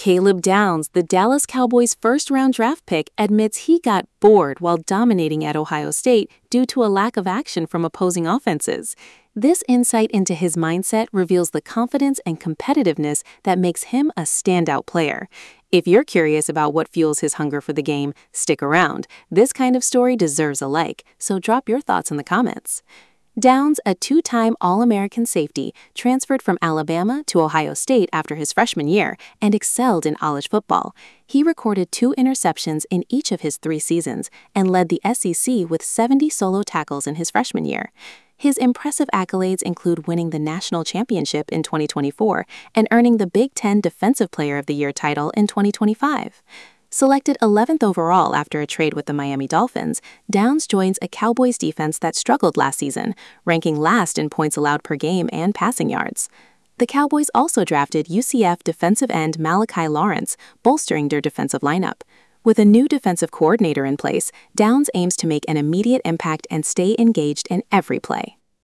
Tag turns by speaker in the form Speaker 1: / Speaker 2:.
Speaker 1: Caleb Downs, the Dallas Cowboys' first-round draft pick, admits he got bored while dominating at Ohio State due to a lack of action from opposing offenses. This insight into his mindset reveals the confidence and competitiveness that makes him a standout player. If you're curious about what fuels his hunger for the game, stick around. This kind of story deserves a like, so drop your thoughts in the comments. Downs, a two-time All-American safety, transferred from Alabama to Ohio State after his freshman year and excelled in college football. He recorded 2 interceptions in each of his 3 seasons and led the SEC with 70 solo tackles in his freshman year. His impressive accolades include winning the national championship in 2024 and earning the Big Ten Defensive Player of the Year title in 2025. Selected 11th overall after a trade with the Miami Dolphins, Downs joins a Cowboys defense that struggled last season, ranking last in points allowed per game and passing yards. The Cowboys also drafted UCF defensive end Malachi Lawrence, bolstering their defensive lineup. With a new defensive coordinator in place, Downs aims to make an immediate impact and stay engaged in every play.